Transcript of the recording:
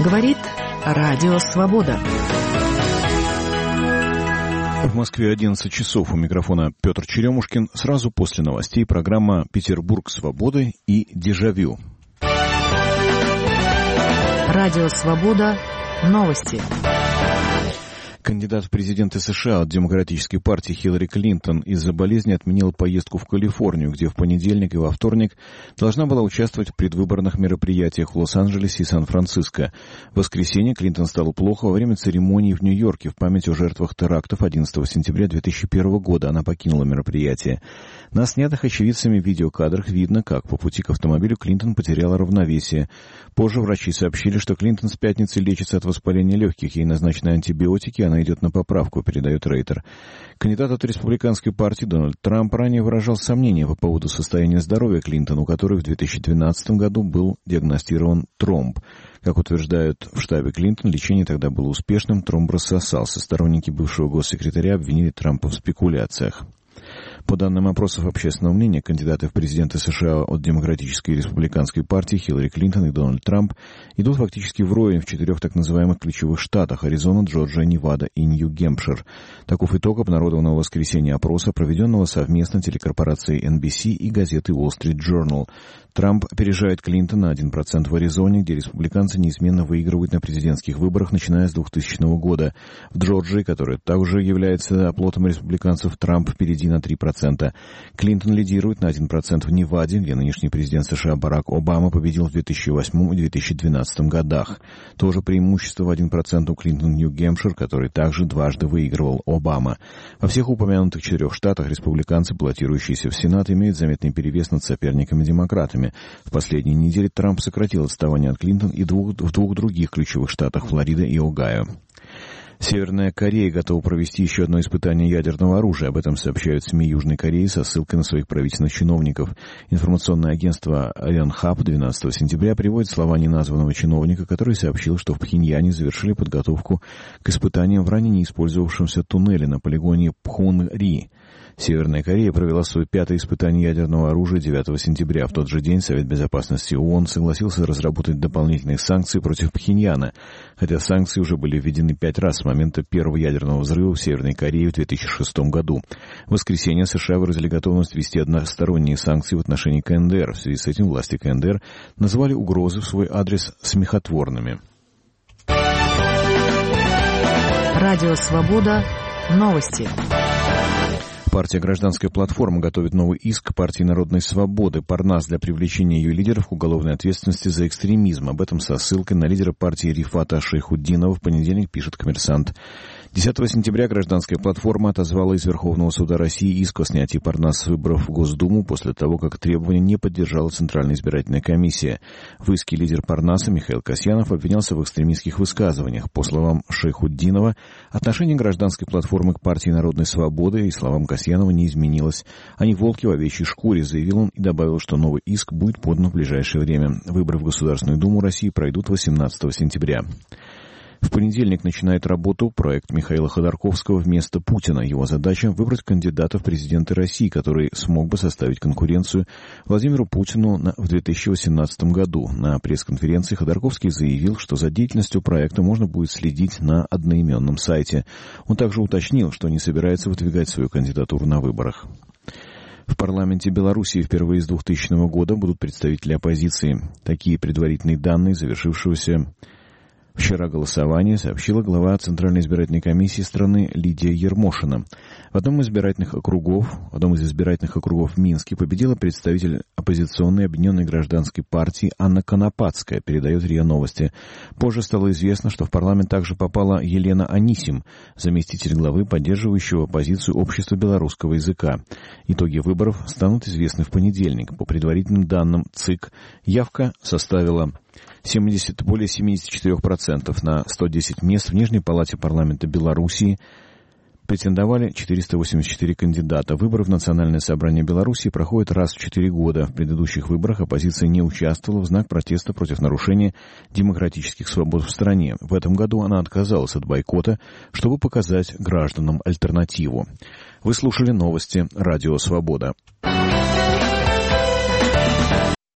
Говорит Радио Свобода. В Москве 11 часов. У микрофона Петр Черемушкин. Сразу после новостей программа «Петербург свободы» и «Дежавю». Радио Свобода. Новости. Кандидат в президенты США от Демократической партии Хиллари Клинтон из-за болезни отменила поездку в Калифорнию, где в понедельник и во вторник должна была участвовать в предвыборных мероприятиях в Лос-Анджелесе и Сан-Франциско. В воскресенье Клинтон стало плохо во время церемонии в Нью-Йорке в память о жертвах терактов 11 сентября 2001 года. Она покинула мероприятие. На снятых очевидцами видеокадрах видно, как по пути к автомобилю Клинтон потеряла равновесие. Позже врачи сообщили, что Клинтон с пятницы лечится от воспаления легких, ей назначены антибиотики, она идет на поправку, передает Рейтер. Кандидат от республиканской партии Дональд Трамп ранее выражал сомнения по поводу состояния здоровья Клинтон, у которой в 2012 году был диагностирован тромб. Как утверждают в штабе Клинтон, лечение тогда было успешным, тромб рассосался. Сторонники бывшего госсекретаря обвинили Трампа в спекуляциях. По данным опросов общественного мнения, кандидаты в президенты США от Демократической и Республиканской партии Хиллари Клинтон и Дональд Трамп идут фактически вровень в 4 так называемых ключевых штатах – Аризона, Джорджия, Невада и Нью-Гэмпшир. Таков итог обнародованного в воскресенье опроса, проведенного совместно телекорпорацией NBC и газетой Wall Street Journal. Трамп опережает Клинтона на 1% в Аризоне, где республиканцы неизменно выигрывают на президентских выборах, начиная с 2000 года. В Джорджии, которая также является оплотом республиканцев, Трамп впереди на 3%. Клинтон лидирует на 1% в Неваде, где нынешний президент США Барак Обама победил в 2008 и 2012 годах. Тоже преимущество в 1% у Клинтон Нью-Гэмпшир, который также дважды выигрывал Обама. Во всех упомянутых 4 штатах республиканцы, баллотирующиеся в Сенат, имеют заметный перевес над соперниками-демократами. В последние недели Трамп сократил отставание от Клинтон и в двух других ключевых штатах Флорида и Огайо. Северная Корея готова провести еще одно испытание ядерного оружия. Об этом сообщают СМИ Южной Кореи со ссылкой на своих правительственных чиновников. Информационное агентство Yonhap 12 сентября приводит слова неназванного чиновника, который сообщил, что в Пхеньяне завершили подготовку к испытаниям в ранее не использовавшемся туннеле на полигоне Пхунри. Северная Корея провела свое 5-е испытание ядерного оружия 9 сентября. В тот же день Совет Безопасности ООН согласился разработать дополнительные санкции против Пхеньяна, хотя санкции уже были введены 5 раз с момента первого ядерного взрыва в Северной Корее в 2006 году. В воскресенье США выразили готовность ввести односторонние санкции в отношении КНДР. В связи с этим власти КНДР назвали угрозы в свой адрес смехотворными. Радио Свобода. Новости. Партия «Гражданская платформа» готовит новый иск партии Народной свободы Парнас для привлечения ее лидеров к уголовной ответственности за экстремизм. Об этом со ссылкой на лидера партии Рифата Шайхутдинова в понедельник пишет «Коммерсант». 10 сентября «Гражданская платформа» отозвала из Верховного суда России иск о снятии Парнаса с выборов в Госдуму после того, как требование не поддержала Центральная избирательная комиссия. В иске лидер Парнаса Михаил Касьянов обвинялся в экстремистских высказываниях. По словам Шайхутдинова, отношение «Гражданской платформы» к партии Народной свободы и словам Касьянова не изменилось. Они волки в овечьей шкуре, заявил он и добавил, что новый иск будет подан в ближайшее время. Выборы в Государственную Думу России пройдут 18 сентября. В понедельник начинает работу проект Михаила Ходорковского «Вместо Путина». Его задача – выбрать кандидата в президенты России, который смог бы составить конкуренцию Владимиру Путину в 2018 году. На пресс-конференции Ходорковский заявил, что за деятельностью проекта можно будет следить на одноименном сайте. Он также уточнил, что не собирается выдвигать свою кандидатуру на выборах. В парламенте Белоруссии впервые с 2000 года будут представители оппозиции. Такие предварительные данные завершившегося вчера голосование сообщила глава Центральной избирательной комиссии страны Лидия Ермошина. В одном из избирательных округов в Минске победила представитель оппозиционной объединенной гражданской партии Анна Конопадская, передает РИА Новости. Позже стало известно, что в парламент также попала Елена Анисим, заместитель главы поддерживающего оппозицию общества белорусского языка. Итоги выборов станут известны в понедельник. По предварительным данным ЦИК, явка составила более 74%. На 110 мест в Нижней палате парламента Белоруссии претендовали 484 кандидата. Выборы в Национальное собрание Белоруссии проходят раз в 4 года. В предыдущих выборах оппозиция не участвовала в знак протеста против нарушения демократических свобод в стране. В этом году она отказалась от бойкота, чтобы показать гражданам альтернативу. Вы слушали новости «Радио Свобода».